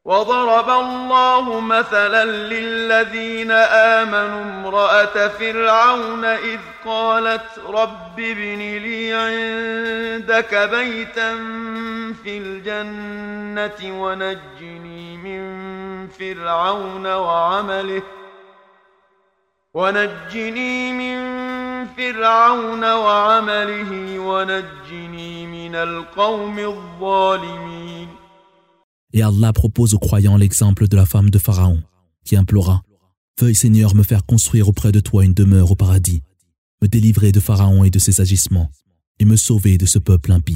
وضرب الله مثلا للذين آمنوا امرأة فرعون إذ قالت رب ابن لي عندك بيتا في الجنة ونجني من فرعون وعمله ونجني من القوم الظالمين. Et Allah propose aux croyants l'exemple de la femme de Pharaon, qui implora « Veuille Seigneur me faire construire auprès de toi une demeure au paradis, me délivrer de Pharaon et de ses agissements, et me sauver de ce peuple impie. »